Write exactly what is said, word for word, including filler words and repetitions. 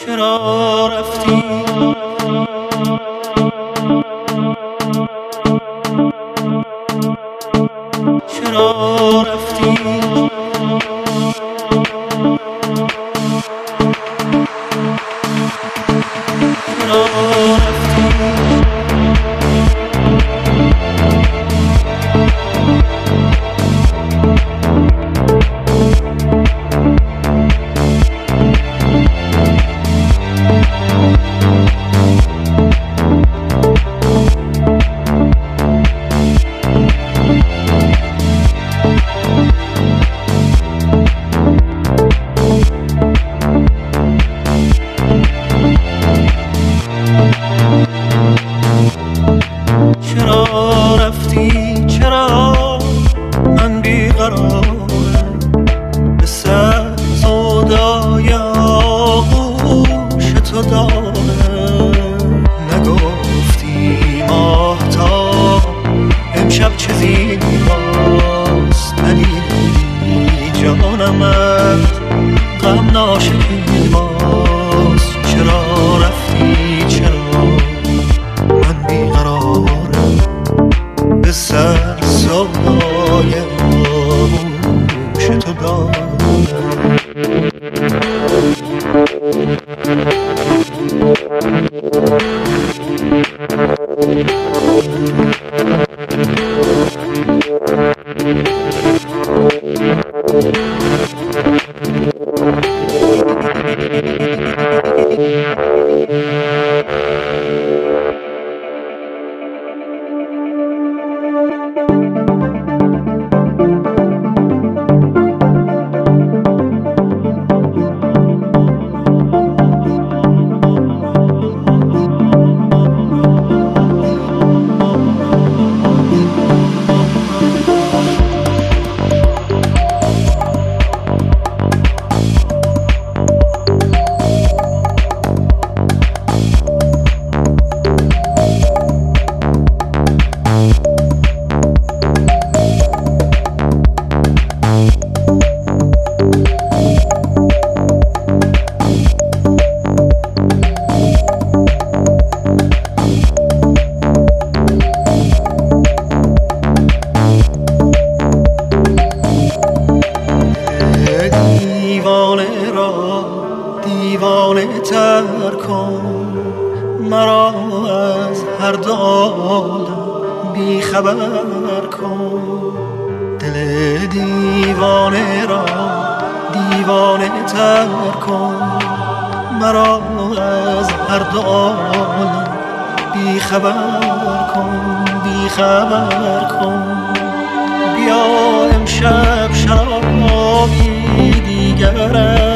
چرا رفتی؟ چرا رفتی؟ چرا رفتی؟ چرا رفتی؟ چرا من بیقرارم به سر سودای آغوش تو دارم. نگفتی ماهتاب امشب چه زیباست، ندیدی جانمت غم ناشکیباست. چرا رفتی؟ چرا من بیقرارم به سر سودای آغوش تو دارم. دیوانه را دیوانه تر کن، مرا از هر دو عالم بی خبر کن. دل دیوانه را دیوانه تر کن، مرا از هر دو عالم بی خبر کن، بی خبر کن. بیا امشب شرابی دیگر